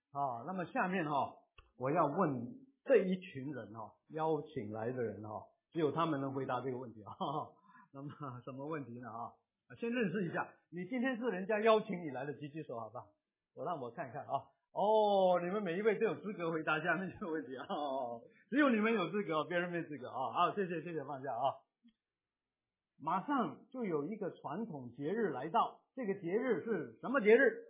那么下面我要问这一群人邀请来的人只有他们能回答这个问题那么什么问题呢先认识一下，你今天是人家邀请你来的，举举手好不好？让我看看你们每一位都有资格回答下面这个问题只有你们有资格，别人没资格谢谢放下马上就有一个传统节日来到，这个节日是什么节日？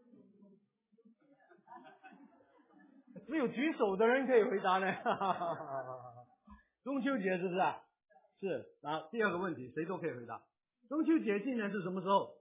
只有举手的人可以回答呢中秋节是不是是第二个问题谁都可以回答，中秋节今年是什么时候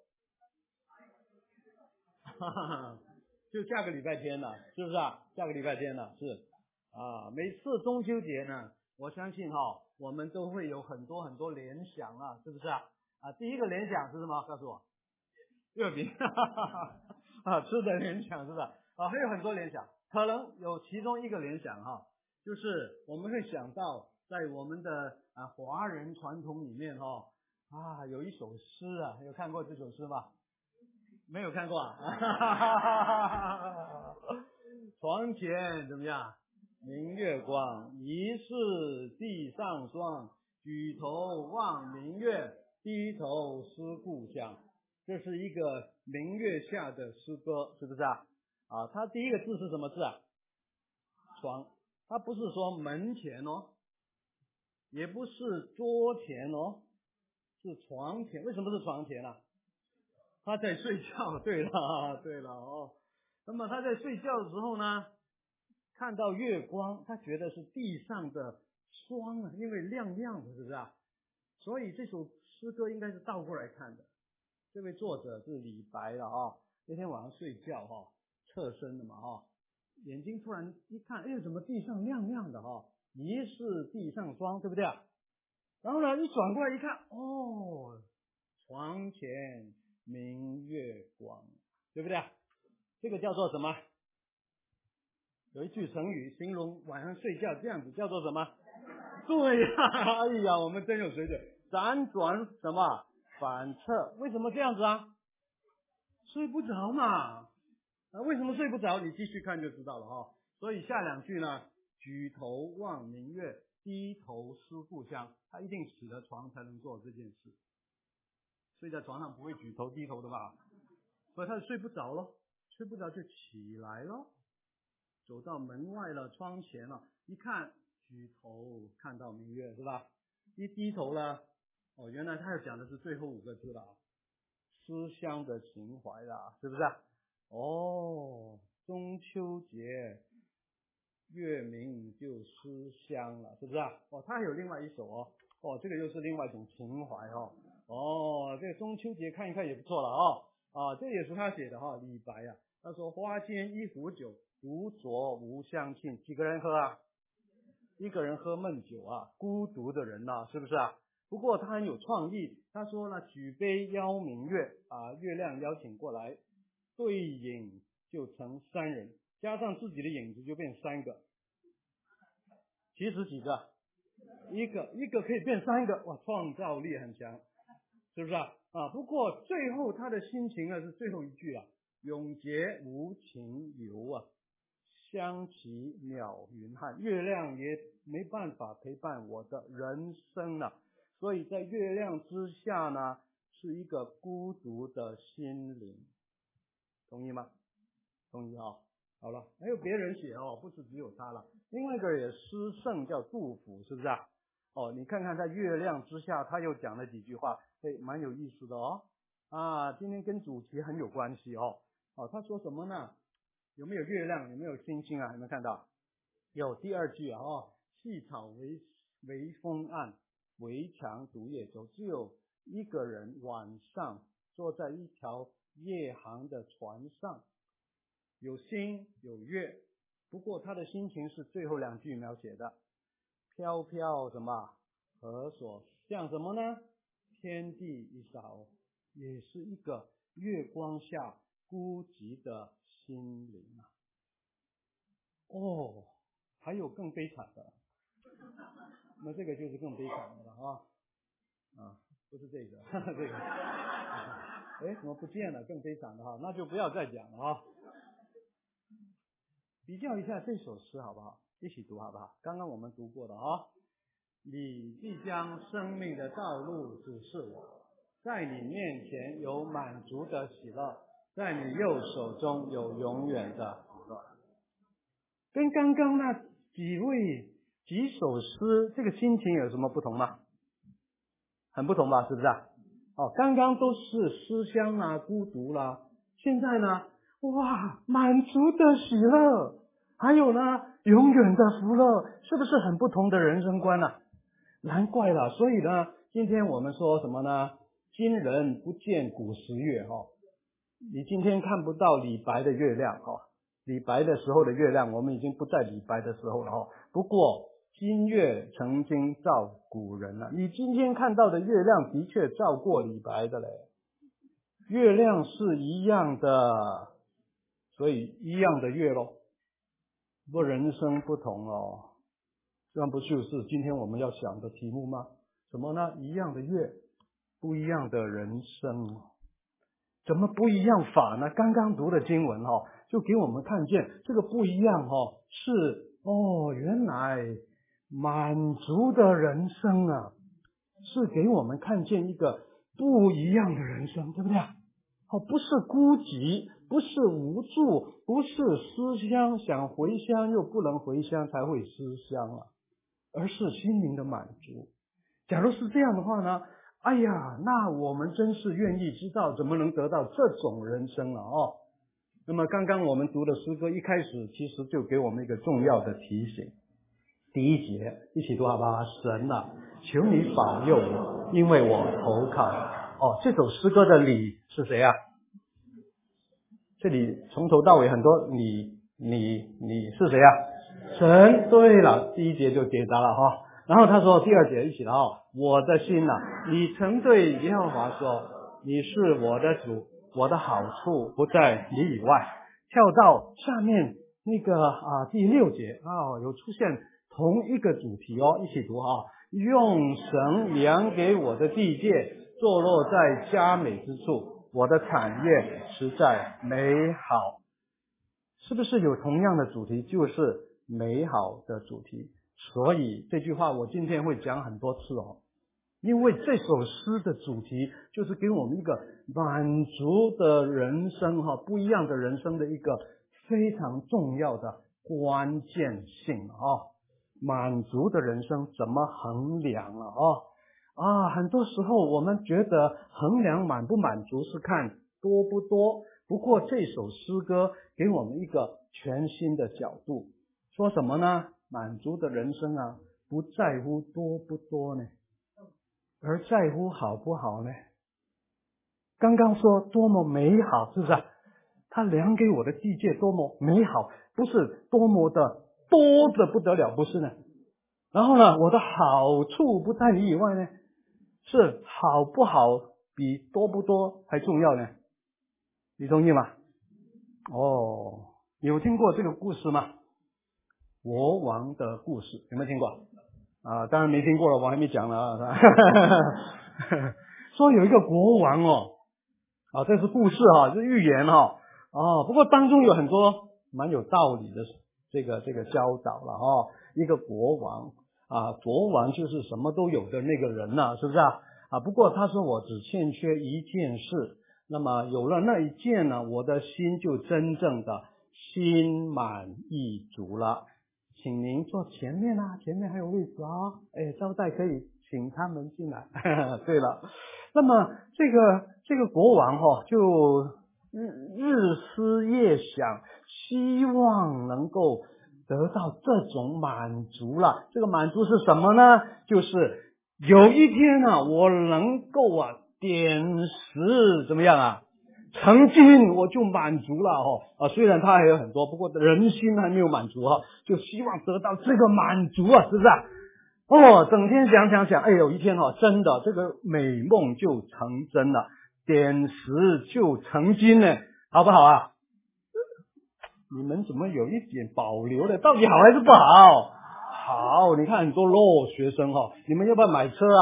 就下个礼拜天了，是不是下个礼拜天了，是每次中秋节呢，我相信我们都会有很多很多联想是不是第一个联想是什么？告诉我。月饼吃的联想是不是还有很多联想，可能有其中一个联想就是我们会想到在我们的华人传统里面有一首诗有看过这首诗吗？没有看过床前怎么样？明月光，疑是地上霜。举头望明月，低头思故乡。这是一个明月下的诗歌，是不是它第一个字是什么字床，它不是说门前也不是桌前是床前。为什么是床前他在睡觉，对了那么他在睡觉的时候呢，看到月光，他觉得是地上的霜因为亮亮的，是不是所以这首诗歌应该是倒过来看的。这位作者是李白那天晚上睡觉侧身的嘛眼睛突然一看，怎么地上亮亮的疑是地上霜，对不对然后呢一转过来一看，床前明月光，对不对这个叫做什么？有一句成语形容晚上睡觉这样子，叫做什么？对哎呀我们真有水准，辗转什么反侧。为什么这样子睡不着嘛为什么睡不着？你继续看就知道了所以下两句呢，举头望明月，低头思故乡，他一定起了床才能做这件事，睡在床上不会举头低头的吧？所以他就睡不着了，睡不着就起来了，走到门外了，窗前了，一看举头看到明月，是吧？一低头了原来他要讲的是最后5个字了思乡的情怀啦，是不是中秋节月明就思乡了，是不是他还有另外一首这个又是另外一种情怀这个中秋节看一看也不错了这也是他写的李白他说花间一壶酒，独酌无相亲。几个人喝一个人喝闷酒孤独的人是不是不过他很有创意，他说呢，举杯邀明月月亮邀请过来，对影就成3人，加上自己的影子就变3个。其实几个？一个可以变3个，哇，创造力很强，是不是不过最后他的心情是最后一句永结无情游相期邈云汉，月亮也没办法陪伴我的人生所以在月亮之下呢，是一个孤独的心灵。同意吗？同意好了，还有别人写不是只有他了，另外一个也诗圣叫杜甫，是不是你看看在月亮之下他又讲了几句话蛮有意思的今天跟主题很有关系他说什么呢？有没有月亮？有没有星星有没有看到？有。第2句细草微风岸，围墙独夜舟。只有一个人晚上坐在一条夜航的船上，有星有月，不过他的心情是最后2句描写的。飘飘什么何所像什么呢？天地一扫，也是一个月光下孤寂的心灵还有更悲惨的，那这个就是更悲惨的了不是这个这个怎么不见了？更悲惨的那就不要再讲了比较一下这首诗好不好？一起读好不好？刚刚我们读过的哦。你必将生命的道路指示我，在你面前有满足的喜乐，在你右手中有永远的福乐。跟刚刚那几首诗这个心情有什么不同吗？很不同吧，是不是啊？刚刚都是思乡啦、孤独啦，现在呢，哇，满足的喜乐，还有呢，永远的福乐，是不是很不同的人生观啊？难怪了，所以呢，今天我们说什么呢？今人不见古时月你今天看不到李白的月亮李白的时候的月亮，我们已经不在李白的时候了不过今月曾经照古人了，你今天看到的月亮的确照过李白的嘞。月亮是一样的，所以一样的月咯，不过人生不同这不就是今天我们要想的题目吗？什么呢？一样的月，不一样的人生。怎么不一样法呢？刚刚读的经文就给我们看见这个不一样是原来满足的人生啊，是给我们看见一个不一样的人生，对不对？不是孤寂，不是无助，不是思乡，想回乡又不能回乡才会思乡而是心灵的满足。假如是这样的话呢，哎呀，那我们真是愿意知道怎么能得到这种人生了那么刚刚我们读的诗歌一开始其实就给我们一个重要的提醒。第一节一起读好不好？神啊，求你保佑我，因为我投靠这首诗歌的你是谁啊？这里从头到尾很多你是谁啊？神。对了，第一节就解答了然后他说第二节一起了我的心啊，你曾对耶和华说，你是我的主，我的好处不在你以外。跳到下面那个第六节有出现同一个主题一起读用神量给我的地界，坐落在佳美之处，我的产业实在美好。是不是有同样的主题？就是美好的主题。所以这句话我今天会讲很多次因为这首诗的主题就是给我们一个满足的人生不一样的人生的一个非常重要的关键性满足的人生怎么衡量很多时候我们觉得衡量满不满足是看多不多，不过这首诗歌给我们一个全新的角度，说什么呢？满足的人生不在乎多不多呢，而在乎好不好呢？刚刚说多么美好，是不是他量给我的地界多么美好，不是多么的多的不得了，不是呢？然后呢，我的好处不在你以外呢，是好不好比多不多还重要呢？你同意吗？有听过这个故事吗？国王的故事有没有听过当然没听过了，我还没讲了说有一个国王这是故事是寓言不过当中有很多蛮有道理的这个教导了一个国王国王就是什么都有的那个人是不是不过他说我只欠缺一件事，那么有了那一件呢，我的心就真正的心满意足了。请您坐前面前面还有位置招待可以请他们进来对了，那么这个国王就日思夜想，希望能够得到这种满足了。这个满足是什么呢？就是有一天我能够点石怎么样成金，我就满足了虽然他还有很多，不过人心还没有满足就希望得到这个满足是不是整天想有一天真的这个美梦就成真了，点石就成金了，好不好你们怎么有一点保留的？到底好还是不好？好，你看很多学生你们要不要买车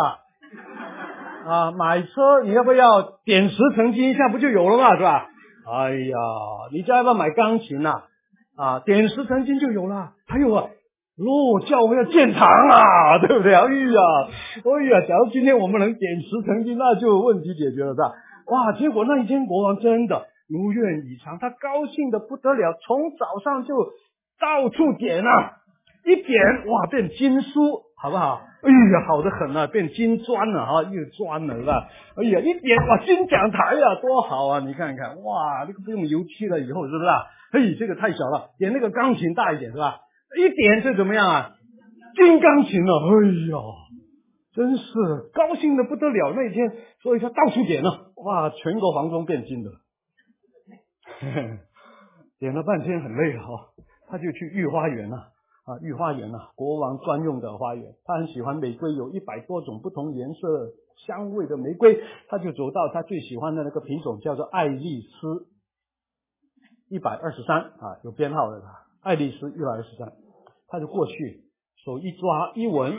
买车你要不要点石成金一下不就有了嘛，是吧？哎呀，你家要不要买钢琴点石成金就有了。还有教会要建堂啊，对不对？假如今天我们能点石成金，那就有问题解决了，是吧？哇，结果那一天国王真的如愿以偿，他高兴的不得了，从早上就到处点一点哇变金书，好不好？好得很变金砖了又砖了，是吧？一点哇金讲台多好啊！你看看哇，这个不用油漆了，以后是不是？这个太小了，点那个钢琴大一点，是吧？一点是怎么样金钢琴了，真是高兴的不得了。那一天，所以他到处点哇，全国皇宫变金的。点了半天很累他就去御花园御花园国王专用的花园，他很喜欢玫瑰，有100多种不同颜色香味的玫瑰，他就走到他最喜欢的那个品种，叫做爱丽丝123有编号的爱丽丝123，他就过去手一抓一闻，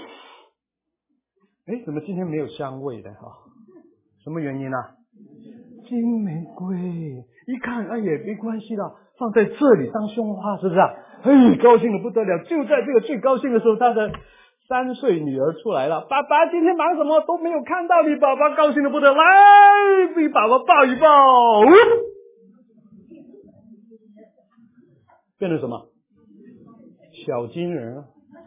怎么今天没有香味的什么原因金玫瑰，一看也没关系啦，放在这里当胸花，是不是高兴的不得了。就在这个最高兴的时候，他的3岁女儿出来了，爸爸今天忙什么都没有看到你，爸爸高兴的不得了，来给爸爸抱一抱，变成什么小金人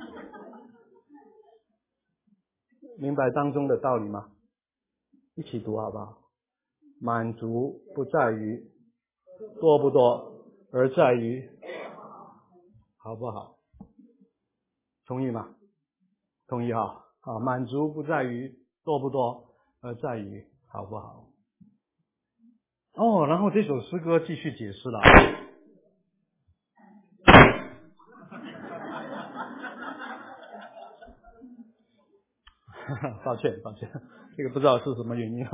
明白当中的道理吗？一起读好不好？满足不在于多不多，而在于好不好。同意吗？同意满足不在于多不多，而在于好不好。然后这首诗歌继续解释了抱歉，这个不知道是什么原因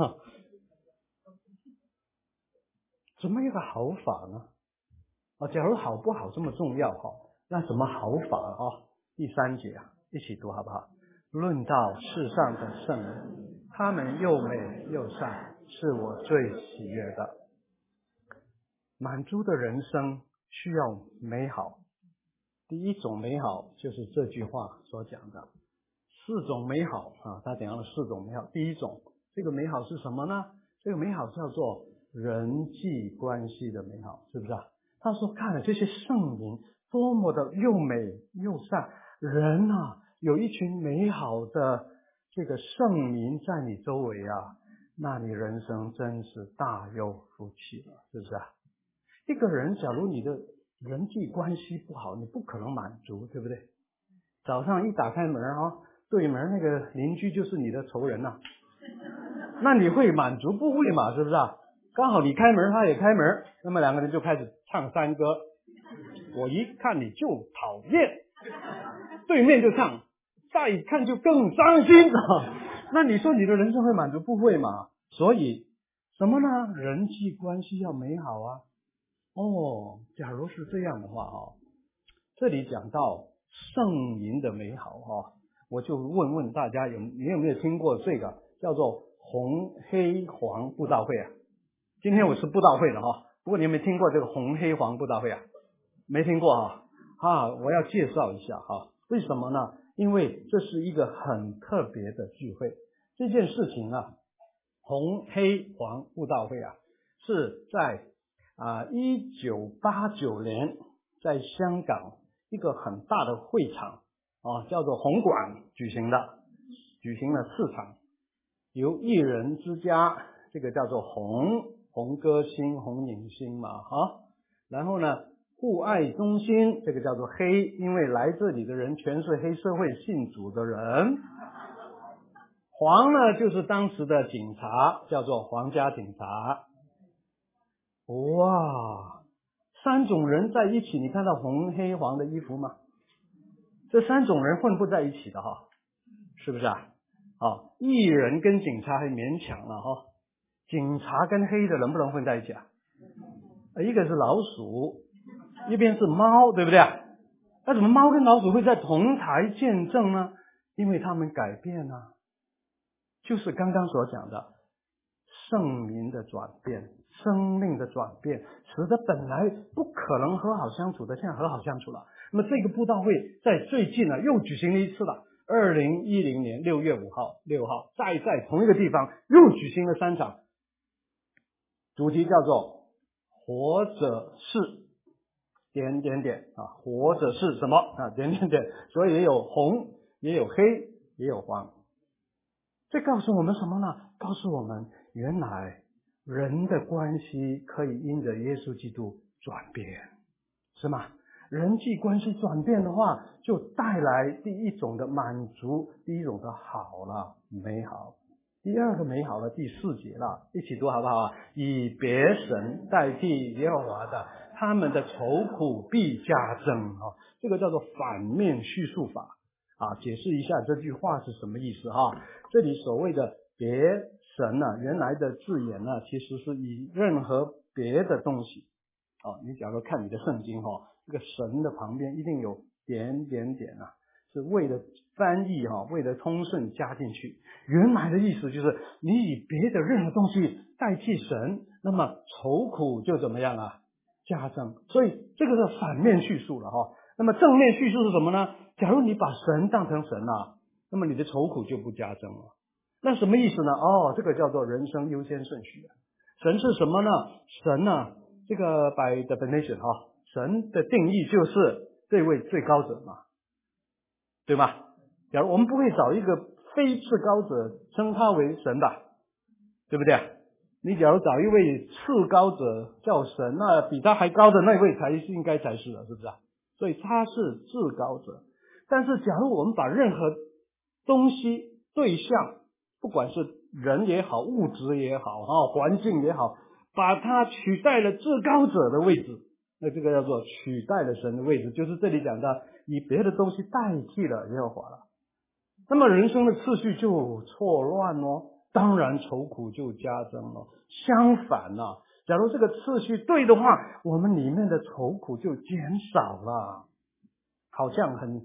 怎么一个好法呢？假如好不好这么重要那什么好法第3节一起读好不好？论到世上的圣人，他们又美又善，是我最喜悦的。满足的人生需要美好，第一种美好就是这句话所讲的4种美好他讲了4种美好。第一种，这个美好是什么呢？这个美好叫做人际关系的美好，是不是他说看了这些圣灵多么的又美又善，人有一群美好的这个圣民在你周围那你人生真是大有福气了，是不是一个人假如你的人际关系不好，你不可能满足，对不对？早上一打开门对门那个邻居就是你的仇人那你会满足？不会嘛，是不是刚好你开门他也开门，那么2个人就开始唱山歌，我一看你就讨厌，对面就唱，再一看就更伤心那你说你的人生会满足？不会嘛。所以什么呢？人际关系要美好假如是这样的话这里讲到圣灵的美好我就问问大家你有没有听过这个叫做红黑黄布道会今天我是布道会的不过你有没有听过这个红黑黄布道会没听过我要介绍一下为什么呢？因为这是一个很特别的聚会。这件事情红黑黄布道会是在1989年在香港一个很大的会场叫做红馆举行了4场，由艺人之家，这个叫做红歌星红影星嘛然后呢互爱中心，这个叫做黑，因为来这里的人全是黑社会信主的人。黄呢就是当时的警察，叫做皇家警察。哇，3种人在一起，你看到红黑黄的衣服吗？这3种人混不在一起的是不是艺人跟警察还勉强了警察跟黑的能不能混在一起一个是老鼠，一边是猫，对不对那怎么猫跟老鼠会在同台见证呢？因为他们改变就是刚刚所讲的圣灵的转变， 生命的转变，使得本来不可能和好相处的，现在和好相处了。那么这个布道会在最近呢又举行了一次了，2010年6月5号、6号，在同一个地方又举行了3场，主题叫做活着是点点点啊，活着是什么啊？点点点，所以也有红，也有黑，也有黄。这告诉我们什么呢？告诉我们原来人的关系可以因着耶稣基督转变，是吗？人际关系转变的话，就带来第一种的满足，第一种的好了，美好。第二个美好的第4节了，一起读好不好啊？以别神代替耶和华的，他们的愁苦必加增啊。这个叫做反面叙述法啊。解释一下这句话是什么意思哈？这里所谓的别神呢，原来的字眼呢，其实是以任何别的东西啊。你假如看你的圣经哈，这个神的旁边一定有点点点啊，是为了翻译哈，为了通顺加进去。原来的意思就是你以别的任何东西代替神，那么愁苦就怎么样啊？加增。所以这个是反面叙述了哈。那么正面叙述是什么呢？假如你把神当成神啊，那么你的愁苦就不加增了。那什么意思呢？这个叫做人生优先顺序。神是什么呢？神呢，这个 by definition 神的定义就是这位最高者嘛，对吗？假如我们不会找一个非至高者称他为神吧，对不对？你假如找一位次高者叫神，那比他还高的那位才应该才是的，是不是啊？所以他是至高者。但是假如我们把任何东西对象，不管是人也好，物质也好，环境也好，把它取代了至高者的位置，那这个叫做取代了神的位置，就是这里讲的以别的东西代替了耶和华了。那么人生的次序就错乱哦，当然愁苦就加增了。相反呢，假如这个次序对的话，我们里面的愁苦就减少了，好像很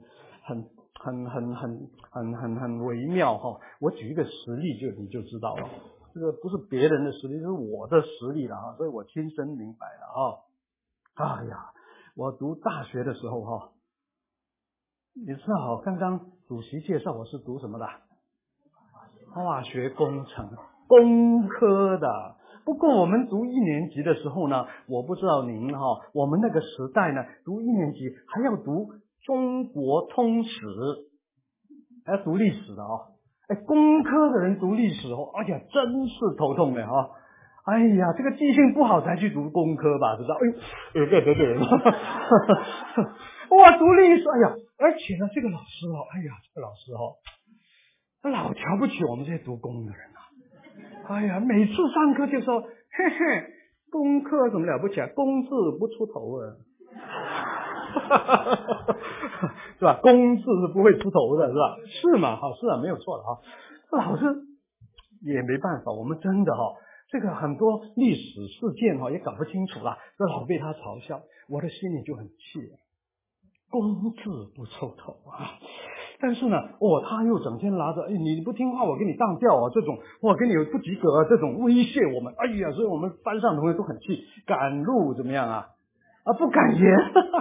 微妙哈。我举一个实例你就知道了，这个不是别人的实例，是我的实例了啊，所以我亲身明白了啊。哎呀，我读大学的时候哈，你知道刚刚主席介绍我是读什么的？化学工程，工科的。不过我们读1年级的时候呢，我不知道您我们那个时代呢，读1年级还要读中国通史，还要读历史的工科的人读历史哎呀，真是头痛的哎呀，这个记性不好才去读工科吧，知道？不要得罪人了。哇，读历史，哎呀，而且呢，这个老师哎呀，这个老师他老瞧不起我们这些读工的人哎呀，每次上课就说，嘿嘿，功课怎么了不起啊？工字不出头啊。是吧？工字是不会出头的，是吧？是嘛？是啊，没有错的老师也没办法，我们真的这个很多历史事件也搞不清楚了，这老被他嘲笑，我的心里就很气。工字不出头但是呢，他又整天拿着，你不听话，我给你当掉这种，我给你不及格这种威胁我们，哎呀，所以我们班上同学都很气，赶路怎么样不敢言。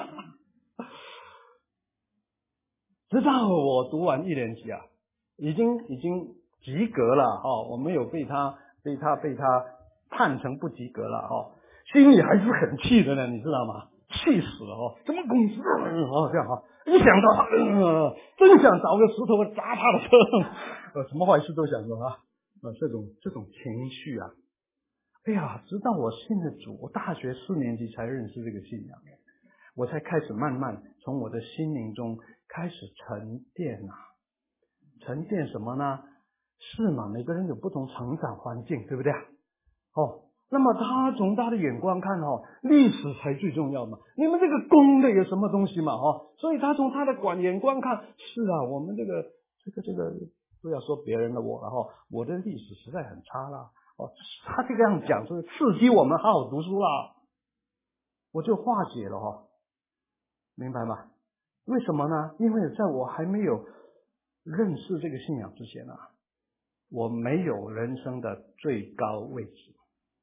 直到我读完1年级已经及格了我没有被他判成不及格了心里还是很气的呢，你知道吗？气死了什么公司这样一想到真想找个石头砸他的车，什么坏事都想做这种情绪哎呀，直到我信了主，我大学4年级才认识这个信仰，我才开始慢慢从我的心灵中开始沉淀沉淀什么呢？是嘛，每个人有不同成长环境，对不对那么他从他的眼光看历史才最重要嘛，你们这个工的有什么东西嘛所以他从他的眼光看，是我们这个不要说别人的我了我的历史实在很差啦他这个样讲就是刺激我们好好读书啦，我就化解了明白吗？为什么呢？因为在我还没有认识这个信仰之前我没有人生的最高位置，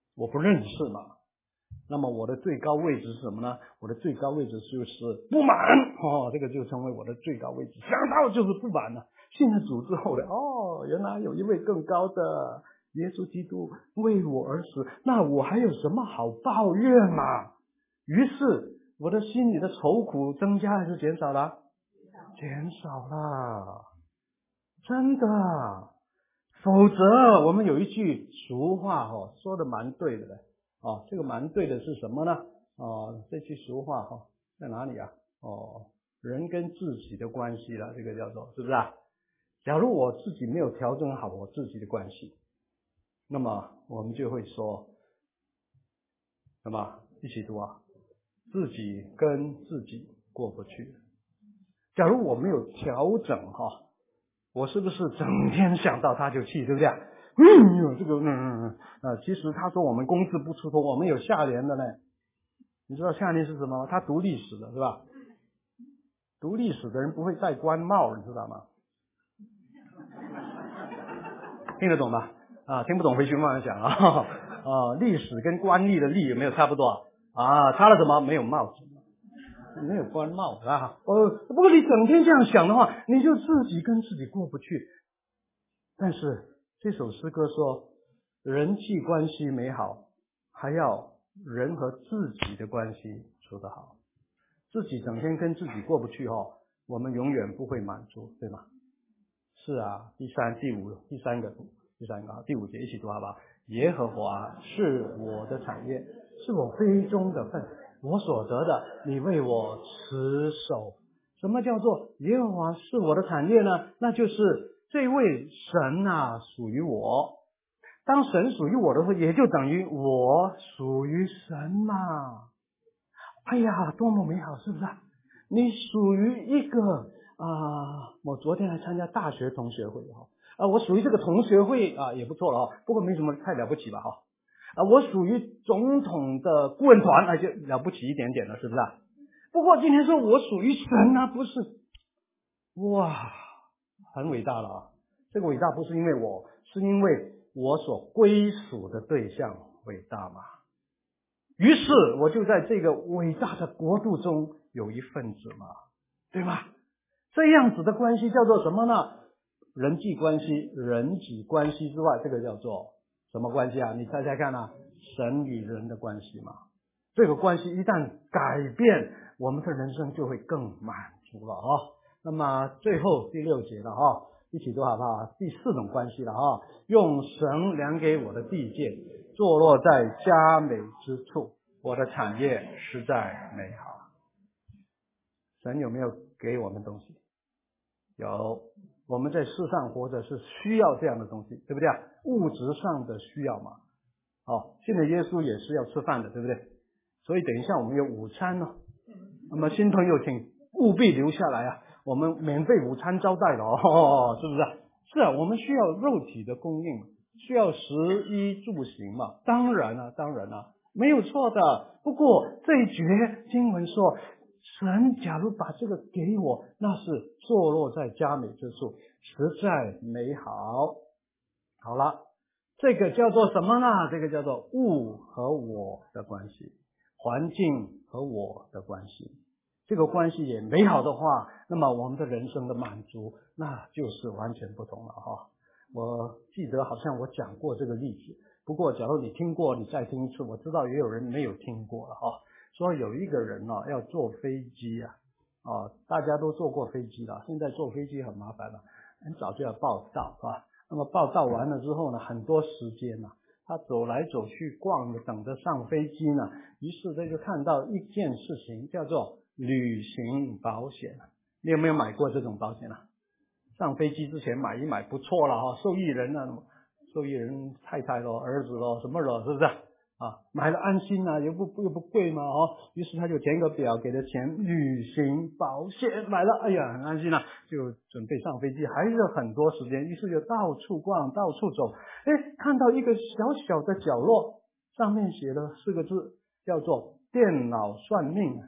我不认识嘛。那么我的最高位置是什么呢？我的最高位置就是不满这个就成为我的最高位置。想到就是不满了。信了主之后呢，原来有一位更高的耶稣基督为我而死，那我还有什么好抱怨嘛？于是我的心里的愁苦增加还是减少了？减少了，真的。否则我们有一句俗话说的蛮对的这个蛮对的是什么呢？这句俗话在哪里啊？人跟自己的关系了，这个叫做是不是啊？假如我自己没有调整好我自己的关系，那么我们就会说，那么一起读啊，自己跟自己过不去。假如我没有调整我是不是整天想到他就气，对不对？这个其实他说我们公字不出头，我们有下联的呢。你知道下联是什么吗？他读历史的是吧？读历史的人不会戴官帽，你知道吗？听得懂吗？听不懂回去慢慢讲历史跟官吏的吏有没有差不多差了什么？没有帽子，没有官帽不过你整天这样想的话，你就自己跟自己过不去。但是这首诗歌说，人际关系美好，还要人和自己的关系处得好。自己整天跟自己过不去我们永远不会满足，对吗？是啊，第三个第5节一起读好不好？耶和华是我的产业，是我杯中的份，我所得的，你为我持守。什么叫做耶和华是我的产业呢？那就是这位神属于我。当神属于我的时候，也就等于我属于神嘛。哎呀，多么美好，是不是？你属于一个我昨天还参加大学同学会我属于这个同学会也不错了不过没什么太了不起吧我属于总统的顾问团就了不起一点点了，是不是？不过今天说我属于神不是哇，很伟大了这个伟大不是因为我，是因为我所归属的对象伟大嘛。于是我就在这个伟大的国度中有一份子嘛，对吧？这样子的关系叫做什么呢？人际关系、人际关系之外，这个叫做什么关系你猜猜看神与人的关系嘛。这个关系一旦改变，我们的人生就会更满足了那么最后第6节了一起读好不好？第4种关系了用神量给我的地界，坐落在佳美之处，我的产业实在美好。神有没有给我们东西？有，我们在世上活着是需要这样的东西，对不对？物质上的需要嘛。信了耶稣也是要吃饭的，对不对？所以等一下我们有午餐那么新朋友请务必留下来我们免费午餐招待了是不是？是我们需要肉体的供应，需要食衣住行嘛。当然没有错的。不过这一节经文说，神假如把这个给我，那是坐落在佳美之处，实在美好。好了，这个叫做什么呢？这个叫做物和我的关系，环境和我的关系。这个关系也美好的话，那么我们的人生的满足那就是完全不同了我记得好像我讲过这个例子，不过假如你听过，你再听一次。我知道也有人没有听过了说有一个人要坐飞机大家都坐过飞机了，现在坐飞机很麻烦了，很早就要报到那么报到完了之后呢，很多时间他走来走去逛着等着上飞机呢，于是他就看到一件事情叫做旅行保险。你有没有买过这种保险上飞机之前买一买不错了受益人受益人太太儿子什么是不是买了安心又不贵嘛于是他就填个表给了钱，旅行保险买了，哎呀很安心就准备上飞机，还是很多时间，于是就到处逛到处走，看到一个小小的角落，上面写了4个字，叫做电脑算命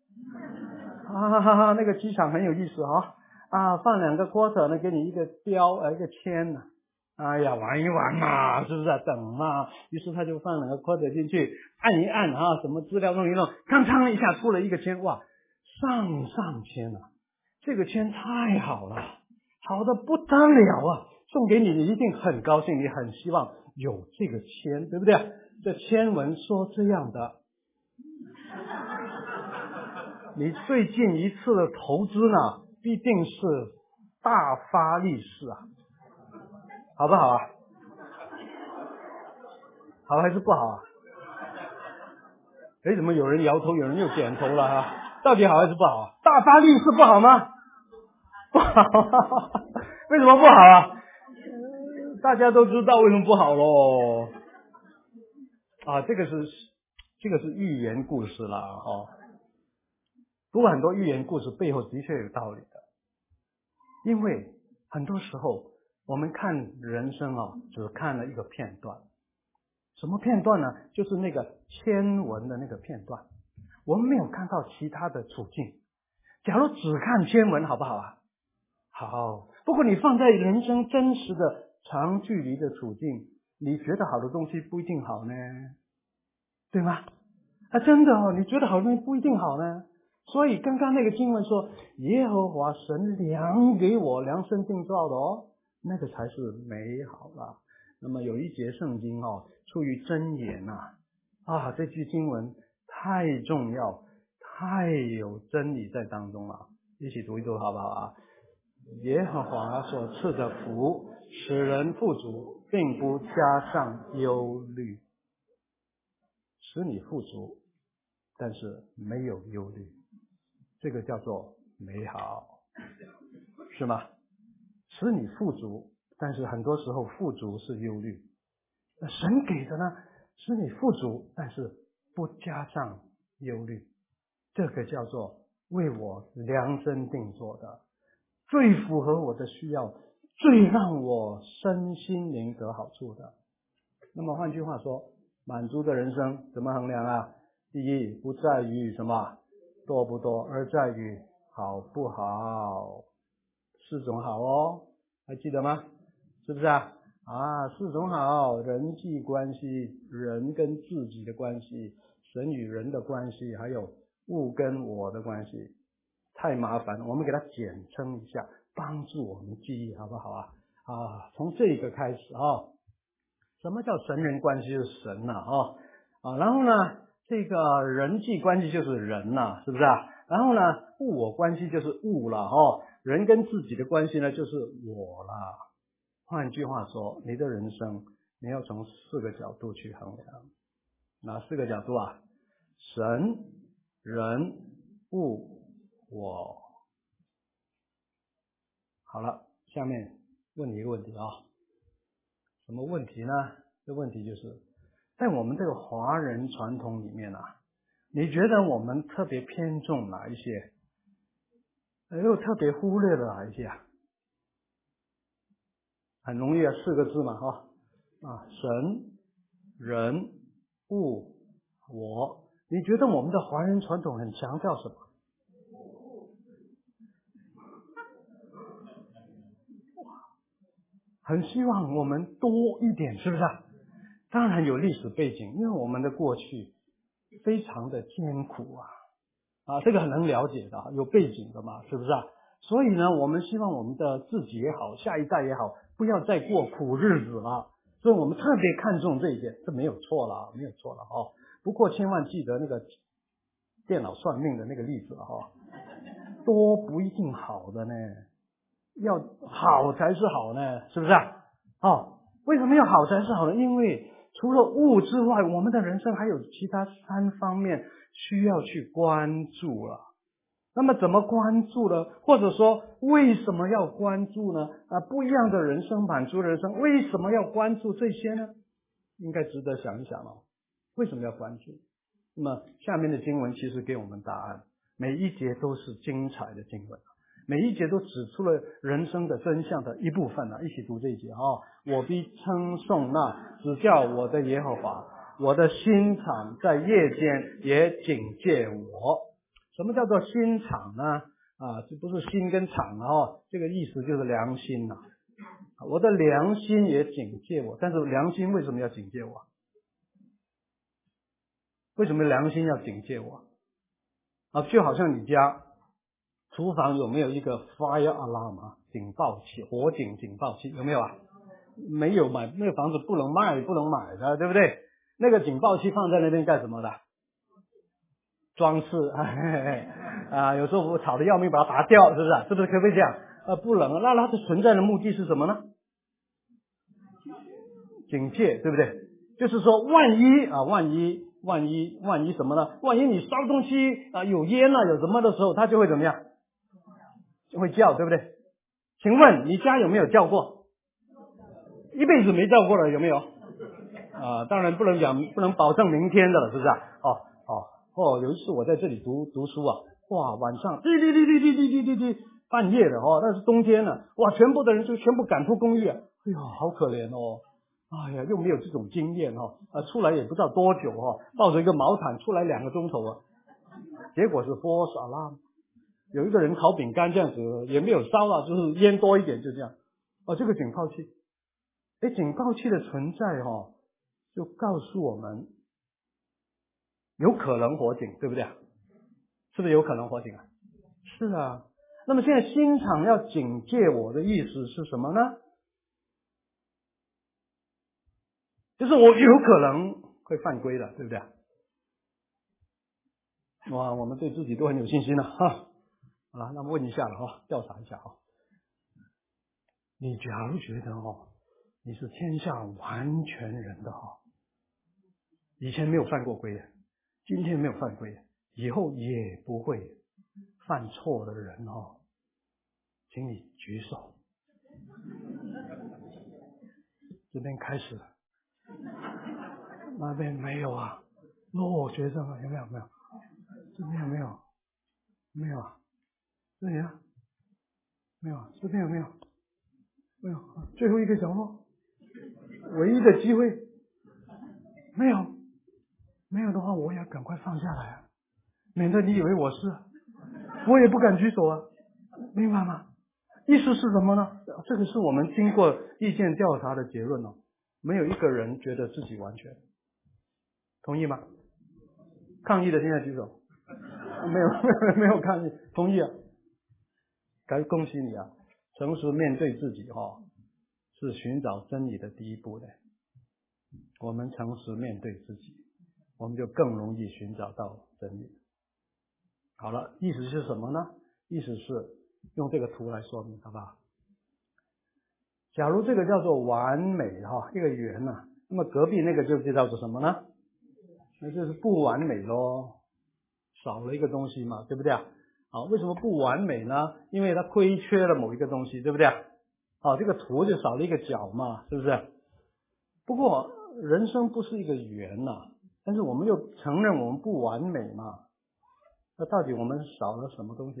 那个机场很有意思放2个 quarter 呢，给你一个标一个签哎呀，玩一玩嘛，是不是等嘛？于是他就放2个quarter进去，按一按什么资料弄一弄，刚唱一下出了一个签，哇，上签啊！这个签太好了，好的不得了啊！送给你，你一定很高兴，你很希望有这个签，对不对？这签文说这样的，你最近一次的投资呢，必定是大发利市啊，好不好啊？好还是不好啊？哎，怎么有人摇头，有人又点头了哈？到底好还是不好？大发利市不好吗？不好，为什么不好啊？大家都知道为什么不好咯。这个是寓言故事啦不过很多寓言故事背后的确有道理的，因为很多时候我们看人生只看了一个片段。什么片段呢？就是那个签文的那个片段，我们没有看到其他的处境。假如只看签文好不好啊？好，不过你放在人生真实的长距离的处境，你觉得好的东西不一定好呢，对吗？真的你觉得好的东西不一定好呢。所以刚刚那个经文说，耶和华神量给我量身定造的那个才是美好了。那么有一节圣经出于箴言这句经文太重要，太有真理在当中了，一起读一读好不好啊？耶和华所赐的福使人富足，并不加上忧虑。使你富足，但是没有忧虑，这个叫做美好，是吗？使你富足，但是很多时候富足是忧虑。神给的呢，使你富足，但是不加上忧虑，这个叫做为我量身定做的，最符合我的需要，最让我身心灵得好处的。那么换句话说，满足的人生怎么衡量啊？第一，不在于什么多不多，而在于好不好。4种好还记得吗？是不是4种好：人际关系、人跟自己的关系、神与人的关系，还有物跟我的关系。太麻烦了，我们给它简称一下，帮助我们记忆好不好啊？从这个开始什么叫神人关系？就是神然后呢，这个人际关系就是人是不是然后呢，物我关系就是物了人跟自己的关系呢就是我了。换句话说，你的人生你要从4个角度去衡量。哪4个角度啊？神、人、物、我。好了，下面问你一个问题什么问题呢？这问题就是在我们这个华人传统里面你觉得我们特别偏重哪一些，又特别忽略了哪一些很容易4个字嘛神、人、物、我。你觉得我们的华人传统很强调什么？很希望我们多一点，是不是当然有历史背景，因为我们的过去非常的艰苦这个很能了解的，有背景的嘛，是不是所以呢，我们希望我们的自己也好，下一代也好，不要再过苦日子了。所以我们特别看重这一点，这没有错了，没有错了不过千万记得那个电脑算命的那个例子多不一定好的呢，要好才是好呢，是不是为什么要好才是好呢？因为除了物之外，我们的人生还有其他3方面需要去关注了。那么怎么关注呢？或者说为什么要关注呢？不一样的人生，满足人生，为什么要关注这些呢？应该值得想一想为什么要关注？那么下面的经文其实给我们答案，每一节都是精彩的经文，每一节都指出了人生的真相的一部分一起读这一节我必称颂那指教我的耶和华，我的心肠在夜间也警戒我。什么叫做心肠呢？这不是心跟肠这个意思就是良心我的良心也警戒我，但是良心为什么要警戒我？为什么良心要警戒我？就好像你家厨房有没有一个 fire alarm 警报器，火警警报器有没有啊？没有嘛，那个房子不能卖的，对不对？那个警报器放在那边干什么的？装饰有时候我吵得要命把它拔掉，是不是？是不是可不可以这样？不能，那它的存在的目的是什么呢？警戒，对不对？就是说万一什么呢？万一你烧东西有烟有什么的时候，它就会怎么样？就会叫，对不对？请问你家有没有叫过？一辈子没叫过了，有没有？当然不能保证明天的了，是不是？有一次我在这里读书哇，晚上滴，半夜的那是冬天了，哇，全部的人就全部赶出公寓哎呀，好可怜哦。哎呀，又没有这种经验出来也不知道多久抱着一个毛毯出来2个钟头结果是 false alarm， 有一个人烤饼干这样子也没有烧就是烟多一点就这样这个警报器，警报器的存在就告诉我们有可能火警，对不对？是不是有可能火警啊？是啊。那么现在心肠要警戒我的意思是什么呢？就是我有可能会犯规的，对不对？哇，我们对自己都很有信心了那么问一下了调查一下你假如觉得你是天下完全人的以前没有犯过规的，今天没有犯规的，以后也不会犯错的人请你举手。这边开始了，那边没有学生有没有？这边有没有？没有这里没有，这边有没有？没有，最后一个角落，唯一的机会，没有的话，我也要赶快放下来免得你以为我也不敢举手明白吗？意思是什么呢？这个是我们经过意见调查的结论没有一个人觉得自己完全，同意吗？抗议的现在举手。没有抗议，同意该恭喜你诚实面对自己是寻找真理的第一步的。我们诚实面对自己，我们就更容易寻找到真理。好了，意思是什么呢？意思是用这个图来说明，好不好？假如这个叫做完美一个圆那么隔壁那个就叫做什么呢？那就是不完美咯，少了一个东西嘛，对不对为什么不完美呢？因为它亏缺了某一个东西，对不对这个图就少了一个角嘛，是不是？不过人生不是一个圆但是我们又承认我们不完美嘛，那到底我们少了什么东西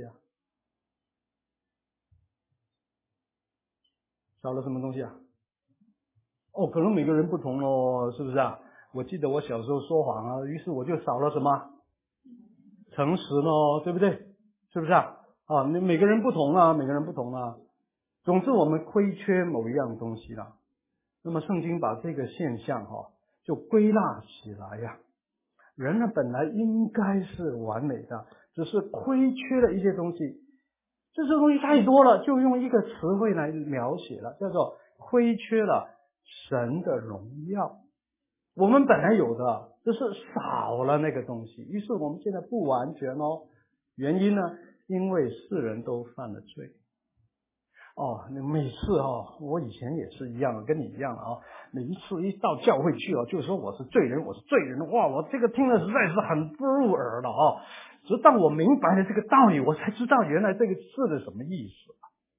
少了什么东西可能每个人不同咯，是不是我记得我小时候说谎于是我就少了什么诚实咯，对不对？是不是每个人不同每个人不同总之我们亏缺某一样东西了。那么圣经把这个现象就归纳起来人呢本来应该是完美的，只是亏缺了一些东西，这些东西太多了，就用一个词汇来描写了，叫做亏缺了神的荣耀。我们本来有的，只是少了那个东西，于是我们现在不完全原因呢？因为世人都犯了罪每次我以前也是一样跟你一样每一次一到教会去就说我是罪人，哇，我这个听了实在是很不入耳的直到我明白了这个道理，我才知道原来这个字的什么意思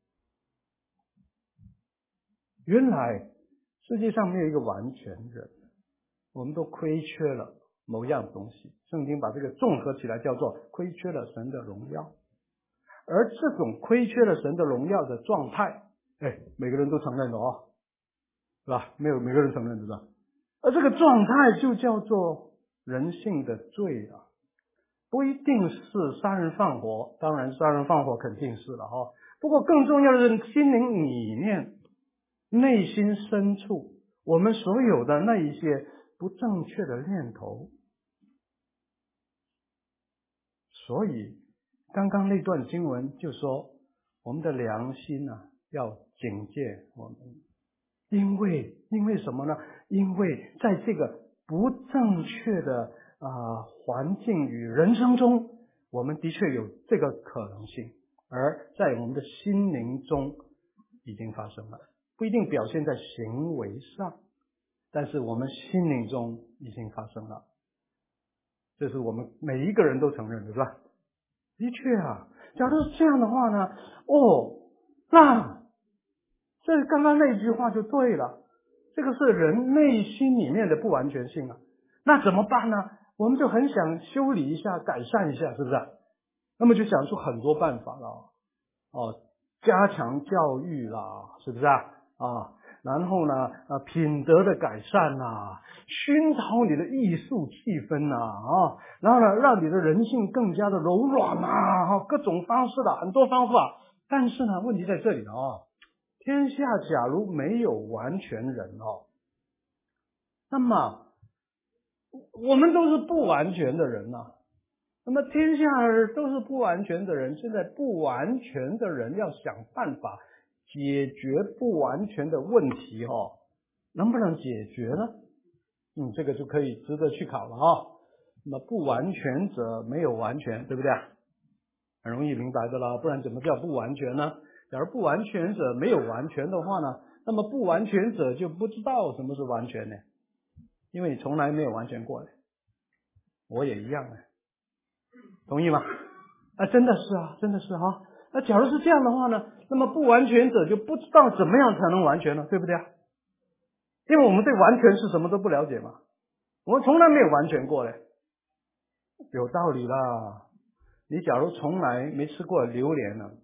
原来世界上没有一个完全人，我们都亏缺了某样东西，圣经把这个综合起来叫做亏缺了神的荣耀。而这种亏缺了神的荣耀的状态每个人都承认的是吧？没有每个人承认的是吧？而这个状态就叫做人性的罪不一定是杀人放火，当然杀人放火肯定是了不过更重要的是心灵里面内心深处我们所有的那一些不正确的念头。所以刚刚那段经文就说，我们的良心啊要警戒我们，因为什么呢？因为在这个不正确的环境与人生中，我们的确有这个可能性，而在我们的心灵中已经发生了，不一定表现在行为上，但是我们心灵中已经发生了，这是我们每一个人都承认的，是吧？的确啊，假如是这样的话呢，那这刚刚那句话就对了，这个是人内心里面的不完全性啊。那怎么办呢？我们就很想修理一下，改善一下，是不是？那么就想出很多办法了，加强教育啦，是不是然后呢，品德的改善呐，熏陶你的艺术气氛呐，然后呢，让你的人性更加的柔软呐，各种方式的，很多方法。但是呢，问题在这里天下假如没有完全人那么我们都是不完全的人呐。那么天下都是不完全的人，现在不完全的人要想办法解决不完全的问题能不能解决呢？这个就可以值得去考了那么不完全者没有完全，对不对？很容易明白的啦，不然怎么叫不完全呢？假如不完全者没有完全的话呢，那么不完全者就不知道什么是完全呢，因为你从来没有完全过的，我也一样的，同意吗？真的是啊，真的是那假如是这样的话呢，那么不完全者就不知道怎么样才能完全了，对不对？因为我们对完全是什么都不了解嘛，我们从来没有完全过嘞。有道理啦，你假如从来没吃过榴莲呢，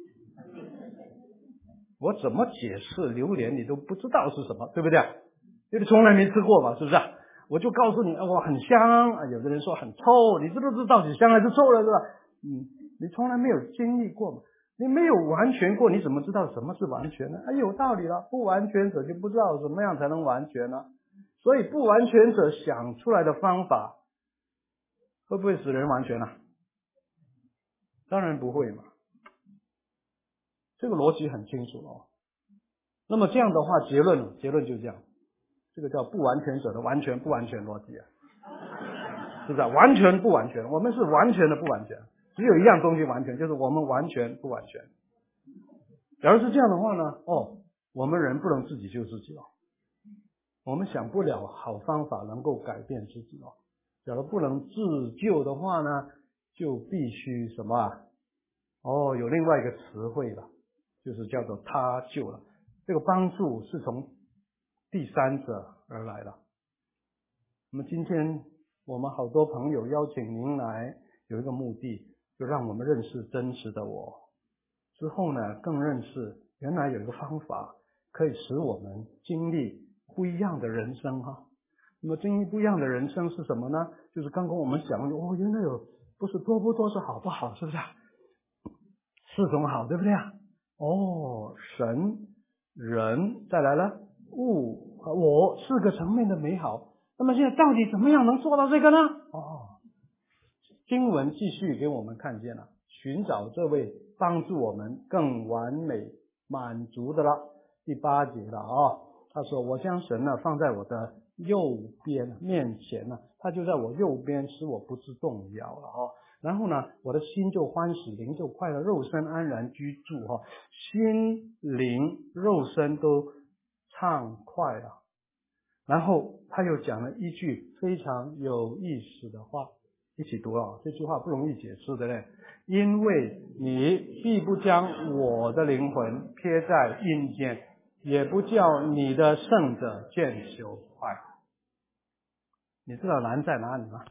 我怎么解释榴莲你都不知道是什么，对不对？因为从来没吃过嘛，是不是？我就告诉你很香有的人说很臭，你知不知道到底香还是臭了，是吧？你从来没有经历过嘛，你没有完全过，你怎么知道什么是完全呢？有道理了，不完全者就不知道怎么样才能完全呢。所以不完全者想出来的方法会不会使人完全呢？当然不会嘛，这个逻辑很清楚那么这样的话结论就这样，这个叫不完全者的完全不完全逻辑是不是完全不完全，我们是完全的不完全，只有一样东西完全，就是我们完全不完全。假如是这样的话呢我们人不能自己救自己我们想不了好方法能够改变自己假如不能自救的话呢，就必须什么有另外一个词汇了，就是叫做他救了。这个帮助是从第三者而来的。那么今天我们好多朋友邀请您来，有一个目的，就让我们认识真实的我，之后呢更认识原来有一个方法可以使我们经历不一样的人生那么经历不一样的人生是什么呢？就是刚刚我们讲原来有不是多不多是好不好，是不是四种好，对不对神人再来了物我四个层面的美好。那么现在到底怎么样能做到这个呢？经文继续给我们看见了，寻找这位帮助我们更完美满足的了。第8节了他说我将神放在我的右边面前他就在我右边，使我不致动摇了然后呢，我的心就欢喜，灵就快乐，肉身安然居住心灵肉身都畅快了。然后他又讲了一句非常有意思的话，一起读这句话不容易解释的嘞。因为你必不将我的灵魂撇在阴间，也不叫你的圣者见羞坏。你知道难在哪里吗？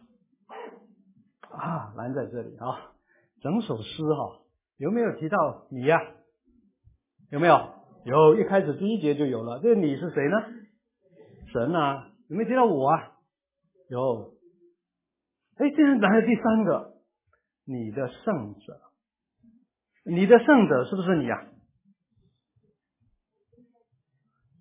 难在这里整首诗有没有提到你呀？有没有？有，一开始第1节就有了。这你是谁呢？神有没有提到我有。现在来了第3个，你的圣者。你的圣者是不是你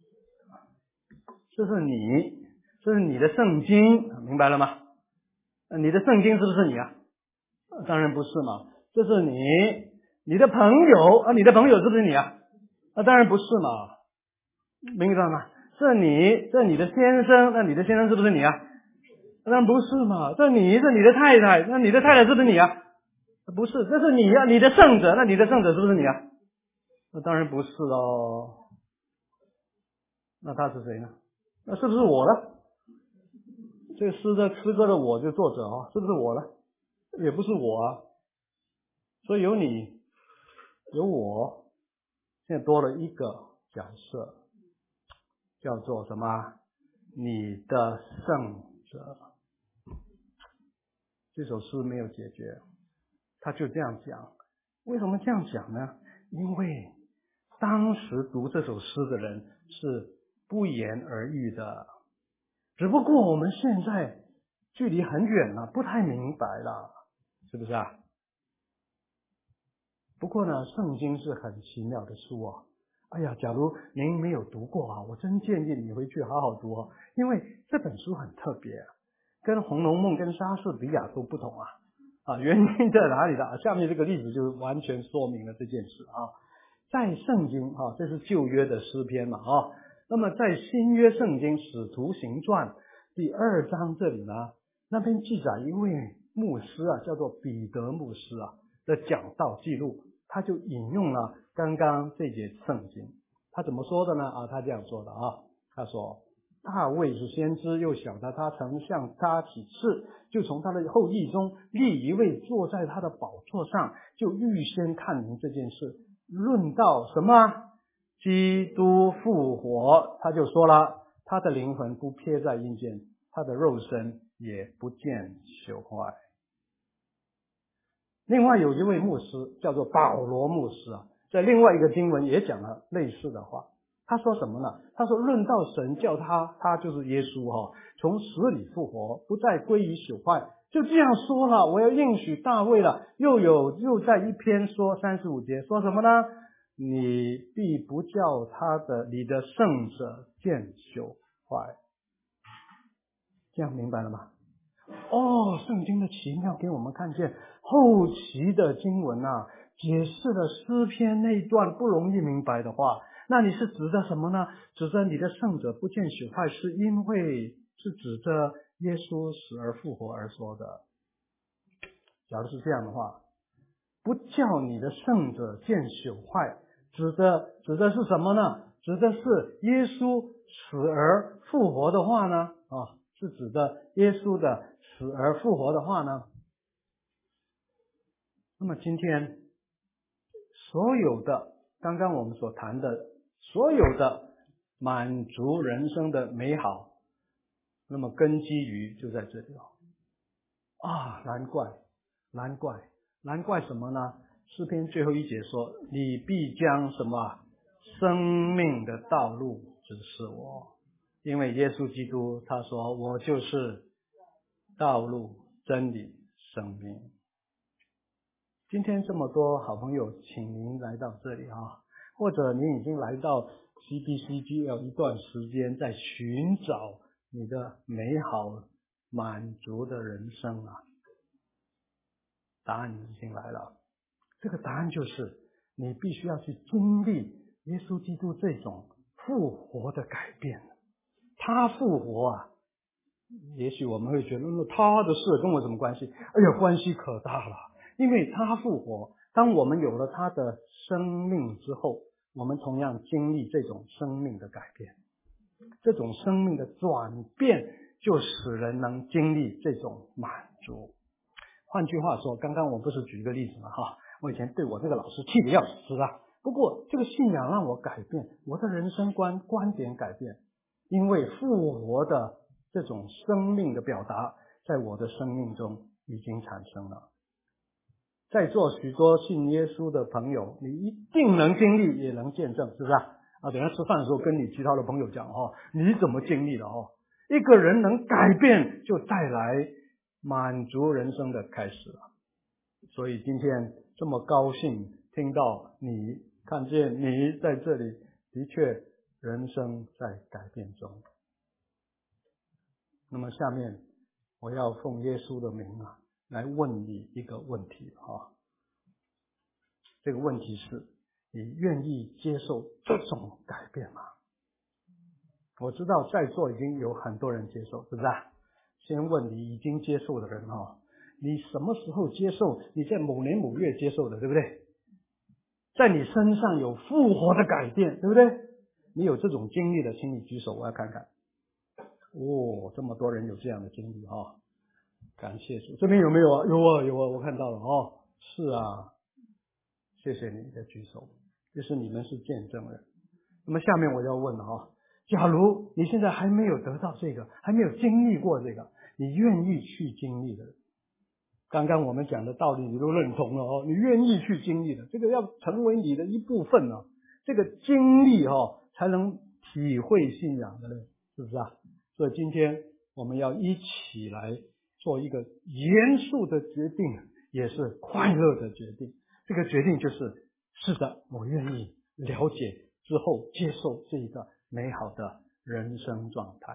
这是你的圣经，明白了吗？你的圣经是不是你啊？当然不是嘛，这是你的朋友啊，你的朋友是不是你啊？当然不是嘛，明白吗？这你的先生，那你的先生是不是你啊？当然不是嘛，这是你的太太，那你的太太是不是你啊？不是，这是你啊，你的圣者，那你的圣者是不是你啊？那当然不是哦。那他是谁呢？那是不是我了？这个诗歌的我就作者啊，是不是我了？也不是我啊。所以有你，有我，现在多了一个角色，叫做什么？你的圣者。这首诗没有解决，他就这样讲。为什么这样讲呢？因为当时读这首诗的人是不言而喻的，只不过我们现在距离很远了，不太明白了，是不是啊？不过呢，圣经是很奇妙的书啊。哎呀，假如您没有读过啊，我真建议你回去好好读啊，因为这本书很特别，跟《红楼梦》跟莎士比亚都不同啊。原因在哪里呢？下面这个例子就完全说明了这件事啊。在圣经啊，这是旧约的诗篇嘛啊。那么在新约圣经使徒行传第2章这里呢，那边记载一位牧师啊，叫做彼得牧师啊的讲道记录，他就引用了刚刚这节圣经。他怎么说的呢？他这样说的啊，他说大卫是先知，又晓得他曾向他起誓，就从他的后裔中立一位坐在他的宝座上，就预先看明这件事。论到什么？基督复活，他就说了，他的灵魂不撇在阴间，他的肉身也不见朽坏。另外有一位牧师叫做保罗牧师啊，在另外一个经文也讲了类似的话。他说什么呢？他说论到神叫他就是耶稣从死里复活，不再归于朽坏，就这样说了，我要应许大卫了。又在一篇说35节说什么呢？你必不叫你的圣者见朽坏。这样明白了吗？圣经的奇妙给我们看见后期的经文解释了诗篇那一段不容易明白的话。那你是指着什么呢？指着你的圣者不见朽坏，是因为是指着耶稣死而复活而说的。假如是这样的话，不叫你的圣者见朽坏，指的是什么呢？指的是耶稣死而复活的话呢？是指的耶稣的死而复活的话呢？那么今天所有的刚刚我们所谈的所有的满足人生的美好，那么根基于就在这里难怪什么呢？诗篇最后一节说，你必将什么生命的道路指示我。因为耶稣基督他说，我就是道路真理生命。今天这么多好朋友请您来到这里或者你已经来到 CBCGL 一段时间，在寻找你的美好满足的人生答案已经来了。这个答案就是你必须要去经历耶稣基督这种复活的改变。他复活也许我们会觉得他的事跟我什么关系？关系可大了。因为他复活，当我们有了他的生命之后，我们同样经历这种生命的改变。这种生命的转变就使人能经历这种满足。换句话说，刚刚我不是举一个例子吗？我以前对我这个老师气得要死不过这个信仰让我改变，我的人生观点改变，因为复活的这种生命的表达在我的生命中已经产生了。在座许多信耶稣的朋友，你一定能经历也能见证，是不是等下吃饭的时候跟你其他的朋友讲你怎么经历的一个人能改变，就带来满足人生的开始了。所以今天这么高兴听到你，看见你在这里，的确人生在改变中。 那么下面我要奉耶稣的名啊，来问你一个问题啊。这个问题是：你愿意接受这种改变吗？我知道在座已经有很多人接受，是不是啊？先问你已经接受的人哈，你什么时候接受？你在某年某月接受的，对不对？在你身上有复活的改变，对不对？你有这种经历的，请你举手，我要看看。哦，这么多人有这样的经历哈，感谢主。这边有没有啊？有啊，有啊，我看到了哦。是啊，谢谢你的举手，就是你们是见证人。那么下面我要问了哈，假如你现在还没有得到这个，还没有经历过这个，你愿意去经历的，刚刚我们讲的道理你都认同了哦，你愿意去经历的，这个要成为你的一部分呢，这个经历才能体会信仰的呢，是不是啊？所以今天我们要一起来做一个严肃的决定，也是快乐的决定。这个决定就是，是的，我愿意了解之后接受这个美好的人生状态。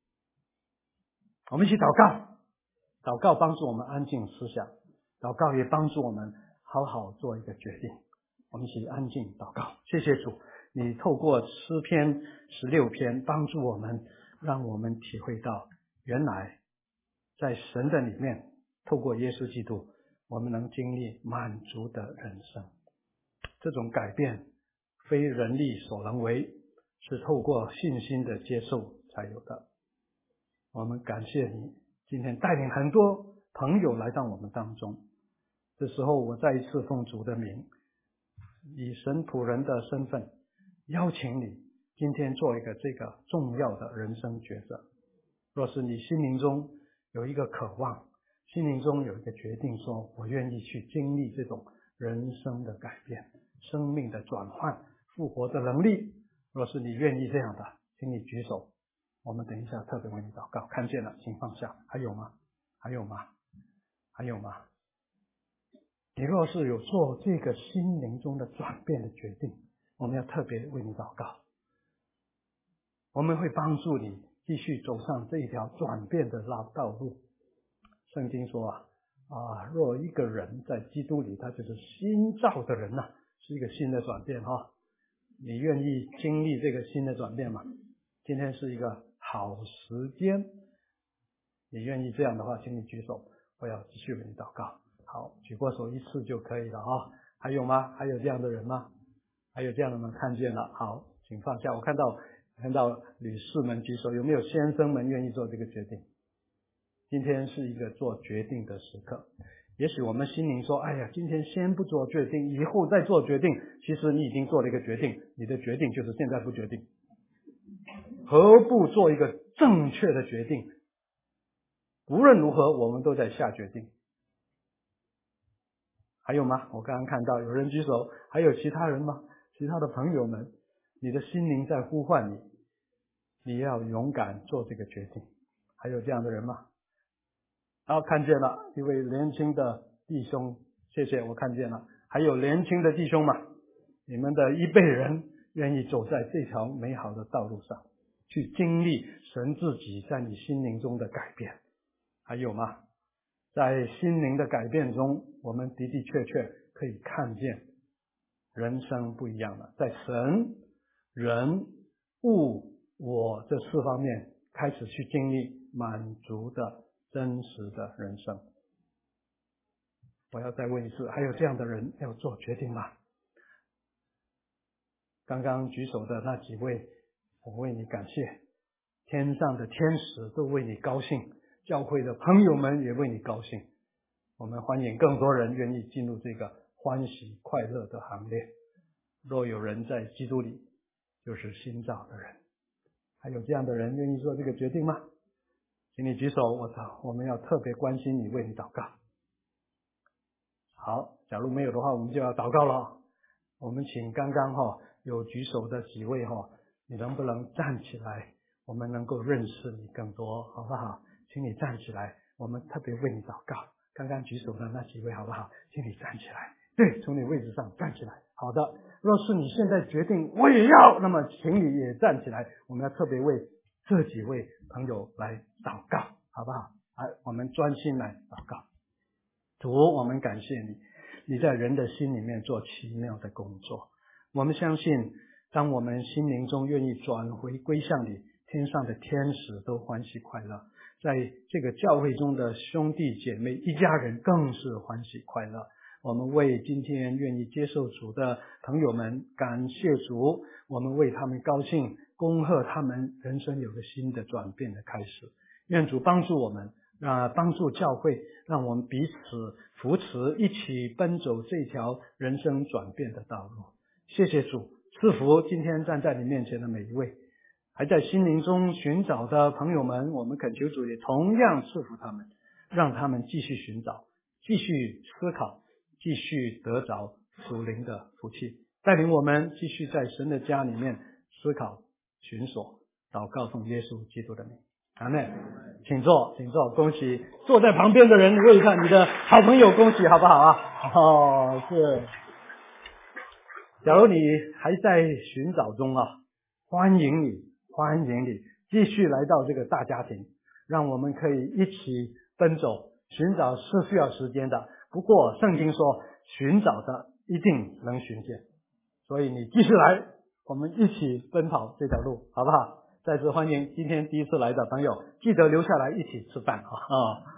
我们一起祷告，祷告帮助我们安静思想，祷告也帮助我们好好做一个决定。我们一起安静祷告。谢谢主，你透过诗篇16篇帮助我们，让我们体会到原来在神的里面，透过耶稣基督，我们能经历满足的人生。这种改变非人力所能为，是透过信心的接受才有的。我们感谢你今天带领很多朋友来到我们当中，这时候我再一次奉主的名，以神仆人的身份邀请你今天做一个这个重要的人生抉择。若是你心灵中有一个渴望，心灵中有一个决定，说我愿意去经历这种人生的改变，生命的转换，复活的能力，若是你愿意这样的，请你举手，我们等一下特别为你祷告。看见了请放下。还有吗？还有吗？还有吗？你若是有做这个心灵中的转变的决定，我们要特别为你祷告。我们会帮助你继续走上这一条转变的道路。圣经说若一个人在基督里，他就是新造的人呐，是一个新的转变哈。你愿意经历这个新的转变吗？今天是一个好时间，你愿意这样的话，请你举手，我要继续为你祷告。好，举过手一次就可以了啊。还有吗？还有这样的人吗？还有这样的人看见了，好，请放下。我看到女士们举手，有没有先生们愿意做这个决定？今天是一个做决定的时刻。也许我们心灵说，哎呀，今天先不做决定，以后再做决定。其实你已经做了一个决定，你的决定就是现在不决定。何不做一个正确的决定？无论如何，我们都在下决定。还有吗？我刚刚看到有人举手，还有其他人吗？其他的朋友们，你的心灵在呼唤你，你要勇敢做这个决定。还有这样的人吗？好，看见了一位年轻的弟兄，谢谢，我看见了。还有年轻的弟兄吗？你们的一辈人愿意走在这条美好的道路上，去经历神自己在你心灵中的改变。还有吗？在心灵的改变中，我们的的确确可以看见人生不一样了，在神、人、物、我这4方面开始去经历满足的真实的人生。我要再问一次，还有这样的人要做决定吗？刚刚举手的那几位，我为你感谢，天上的天使都为你高兴，教会的朋友们也为你高兴。我们欢迎更多人愿意进入这个欢喜快乐的行列。若有人在基督里，就是新造的人。还有这样的人愿意做这个决定吗？请你举手，我们要特别关心你，为你祷告。好，假如没有的话，我们就要祷告了。我们请刚刚有举手的几位你能不能站起来？我们能够认识你更多，好不好？请你站起来，我们特别为你祷告。刚刚举手的那几位，好不好？请你站起来，对，从你位置上站起来。好的，若是你现在决定我也要，那么请你也站起来。我们要特别为这几位朋友来祷告，好不好？我们专心来祷告。主，我们感谢你，你在人的心里面做奇妙的工作。我们相信，当我们心灵中愿意转回归向你，天上的天使都欢喜快乐，在这个教会中的兄弟姐妹一家人更是欢喜快乐。我们为今天愿意接受主的朋友们感谢主，我们为他们高兴，恭贺他们人生有个新的转变的开始。愿主帮助我们，帮助教会，让我们彼此扶持，一起奔走这条人生转变的道路。谢谢主，赐福今天站在你面前的每一位，还在心灵中寻找的朋友们，我们恳求主也同样赐福他们，让他们继续寻找，继续思考，继续得着属灵的福气，带领我们继续在神的家里面思考寻索。祷告奉耶稣基督的名，阿们。请坐，请坐。恭喜坐在旁边的人，问一下你的好朋友，恭喜好不好啊？是。假如你还在寻找中欢迎你继续来到这个大家庭，让我们可以一起奔走。寻找是需要时间的，不过圣经说寻找的一定能寻见，所以你继续来，我们一起奔跑这条路，好不好？再次欢迎今天第一次来的朋友，记得留下来一起吃饭